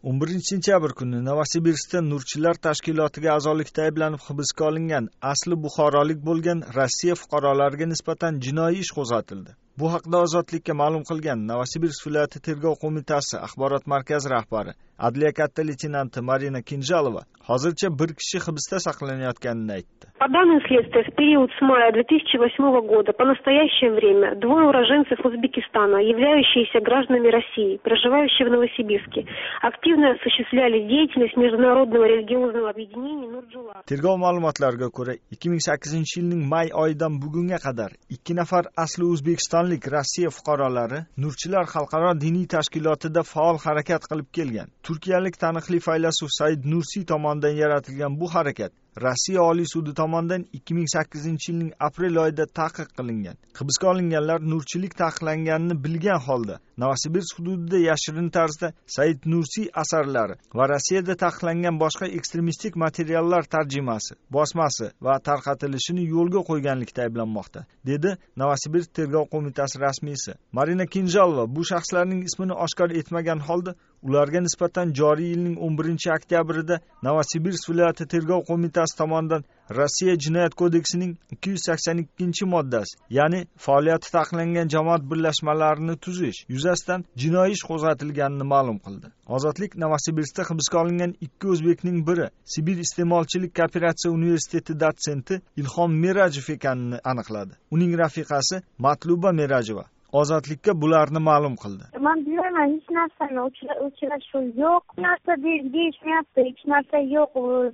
11-sentyabr kuni Novosibirskda Nurchilar tashkilotiga a'zolikda ayblanib hibsga olingan asli buxorolik bo'lgan Rossiya fuqarolariga nisbatan jinoiy ish qo'zg'atildi. Bu haqda Ozodlikka ma'lum qilgan Novosibirsk viloyati tergov qo'mitasi axborot markazi rahbari Adliya katta leytenanti Marina Kinjalova hozircha bir kishi hibsda saqlanayotganini aytdi. По данным следствия, в период с мая 2008 года по настоящее время двое уроженцев Узбекистана, являющиеся гражданами России, проживающие в Новосибирске, активно осуществляли деятельность международного религиозного объединения Nurchilar. Tergov ma'lumotlariga ko'ra, 2008-yilning may oyidan bugunga qadar 2 nafar asli o'zbekistonlik Rossiya fuqarolari Nurchilar xalqaro diniy tashkilotida faol harakat qilib kelgan. Turkiyalik taniqli faylasuf Said Nursi tomonidan yaratilgan bu harakat Rossiya Oliy sudi tomonidan 2008-yilning aprel oyida taqiq qilingan. Hibsga olinganlar nurchilik taqiqlanganini bilgan holda Novosibirsk hududida yashirin tarzda Said Nursi asarlari va Rossiyada taqiqlangan boshqa ekstremistik materiallar tarjimasi, bosmasi va tarqatilishini yo'lga qo'yganlikda ayblanmoqda, dedi Novosibirsk tergov qo'mitasi rasmiysi. Marina Kinjalova bu shaxslarning ismini oshkor etmagan holda ularga nisbatan joriy yilning 11-oktyabrida Novosibirsk viloyati tergov qo'mitasi tomonidan Rossiya jinoyat kodeksining 282-moddasi, ya'ni faoliyati taqiqlangan jamoat birlashmalarini tuzish yuzasidan jinoiy ish qo'zg'atilganini ma'lum qildi. Ozodlik Novosibirskda hibsga olingan 2 o'zbekning biri Sibir iste'molchilik kooperatsiya universiteti dotsenti Ilhom Merajov ekanini aniqladi. Uning rafiqasi Matluba Merajova Ozodlikka bularni ma'lum qildi. Men bilmayman, hech narsani uchrashuv yo'q, narsa deyishmayapti, hech narsa yo'q.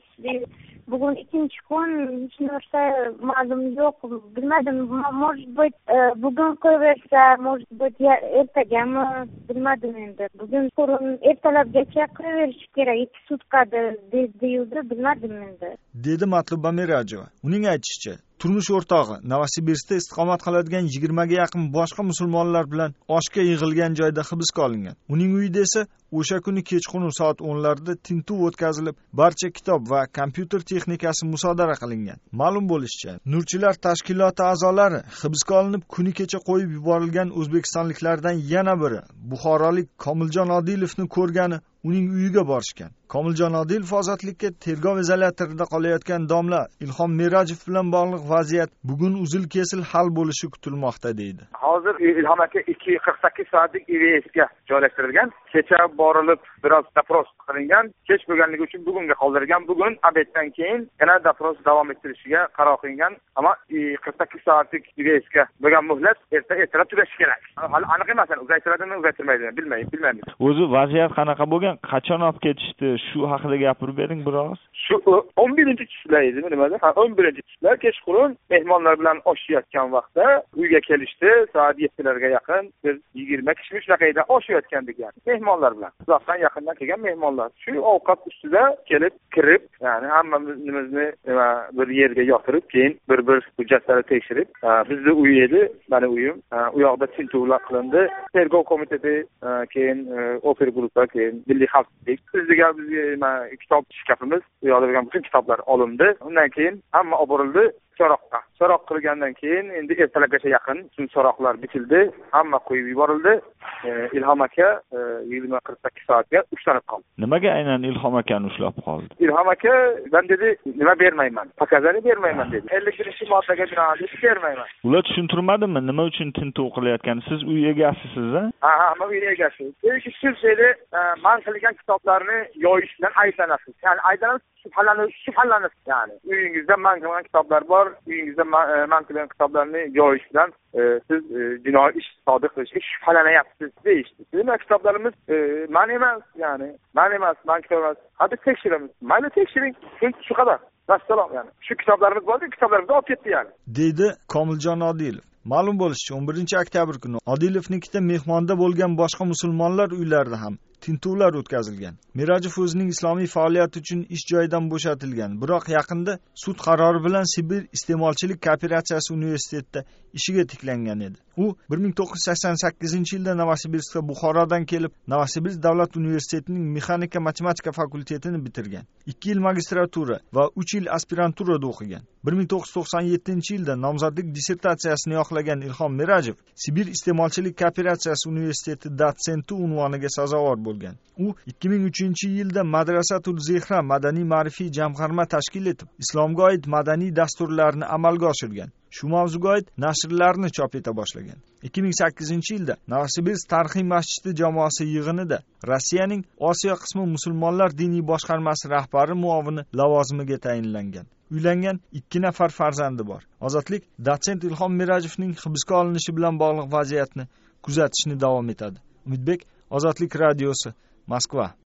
Bugun 2-kun, hech narsa ma'lum yo'q. Bilmadim, может быть, bugun qo'yaversa, может быть, ertagami, bilmadim endi. Bugun ertalabgacha qo'yaverish kerak, 2 sutkada deyildi, bilmadim endi. Dedi Matluba Merajova. Uning aytishicha, turmush o'rtog'i Novosibirskda istiqomat qiladigan 20 ga yaqin boshqa musulmonlar bilan oshga yig'ilgan joyda hibsga olingan. Uning uyida esa o'sha kuni kechqurun soat 10 larda tintuv o'tkazilib, barcha kitob va kompyuter texnikasi musodara qilingan. Ma'lum bo'lishicha, Nurchilar tashkiloti a'zolari hibsga olinib, kuni kecha qo'yib yuborilgan o'zbekistonliklardan yana biri buxorolik Komiljon Odilovni ko'rgani uning uyiga borishgan. Komiljon Odilov ozodlikka tergov izolyatorida qolayotgan domla Ilhom Merajov bilan bog'liq vaziyat bugun uzil-kesil hal bo'lishi kutilmoqda, deydi. Hozir Ilhom aka 48 soatlik IVSga joylashtirilgan. Kecha borilib biroz dopros qilingan, kech bo'lganligi uchun bugunga qoldirilgan. Bugun obeddan keyin yana dopros davom ettirilishiga qaror qilingan, ammo 48 soatlik IVSga bo'lgan muhlat ertalab tugashi kerak. Hali aniq emas, uzaytiradimi, uzaytirmaydimi bilmaymiz. O'zi vaziyat qanaqa bo'lgan? Qachon olib ketishdi? Shu haqida gapirib bering biroz. Shu 11-chilar edi, nimada? 11-chilar kechqurun mehmonlar bilan oshayotgan vaqtda uyga kelishdi. Soat 7larga yaqin biz 20 kishi shunaqayda oshayotgandik, yani mehmonlar bilan. Uzoqdan yaqindan kelgan mehmonlar. Shu ovqat ustida kirib, ya'ni hammamizni bir yerga yotirib, keyin bir hujjatlarni tekshirib, bizning uy edi, meni uyim. U yoqda tintuvlar qilindi. Tergov komiteti, keyin oper guruhlar, keyin milliy xavfsizlik, bizga kitob shkafimiz, u yoqda bo'lgan butun kitoblar olindi. Undan keyin hamma olib borildi so'roqqa. So'roq qilgandan keyin endi ertalabgacha yaqin bütün so'roqlar bitildi, hamma qo'yib yuborildi. Ilhom aka 20-48 soatga ushlanib qoldi. Nimaga aynan Ilhom akani ushlab qoldi? Ilhom aka ben dedi, nima bermayman, pakazani bermayman dedi. 51-moddaga binoan bermayman. Ular tushuntirmadimi nima uchun tintuv qilayotgan? Siz uy egasisiz-a? Ha, men uy egasi. Siz dedi, men qilgan kitoblarni yoyish bilan ayblanasiz. Ya'ni ayblanasiz, shubhalanasiz, ya'ni. Uyingizda men qilgan kitoblar bor, uyingizda men qilgan kitoblarni yoyish bilan siz jinoiy ish sodir qilishga shubhalanyapsiz deyishdi. Demak, kitoblarimiz men emas, ya'ni men kitob emas. Hadi tekshiramiz. Mayli tekshiring. Shu qadar. Vassalom, ya'ni. Shu kitoblarimiz bor, kitoblarimizni olib ketdi, ya'ni. Deydi Komiljon Odilov. Ma'lum bo'lishicha, 11-oktyabr kuni Odilovnikida mehmonda bo'lgan boshqa musulmonlar uylarida ham tintuvlar o'tkazilgan. Merajov o'zining islomiy faoliyati uchun ish joyidan bo'shatilgan, biroq yaqinda sud qarori bilan Sibir iste'molchilik kooperatsiyasi universitetida ishiga tiklangan edi. U 1988-yilda Novosibirskda Buxorodan kelib, Novosibirsk davlat universitetining mexanika matematika fakultetini bitirgan. 2 yil magistratura va 3 yil aspiranturada o'qigan. 1997-yilda nomzodlik dissertatsiyasini yoqlagan Ilhom Merajov Sibir iste'molchilik kooperatsiyasi universiteti dotsenti unvoniga sazovor bo'lgan. bo'lgan. U 2003-yilda Madrasatul Zehra madaniy ma'rifiy jamg'arma tashkil etib, islomga oid madaniy dasturlarni amalga oshirgan. Shu mavzuga oid nashrlarni chop eta boshlagan. 2008-yilda Novosibirsk tarixiy masjidi jamoasi yig'inida Rossiyaning Osiyo qismi musulmonlar diniy boshqarmasi rahbari muovini lavozimiga tayinlangan. Uylangan, 2 nafar farzandi bor. Ozodlik dotsent Ilhom Mirajevning hibsga olinishi bilan bog'liq vaziyatni kuzatishni davom etadi. Umidbek, Ozodlik radiosi, Moskva.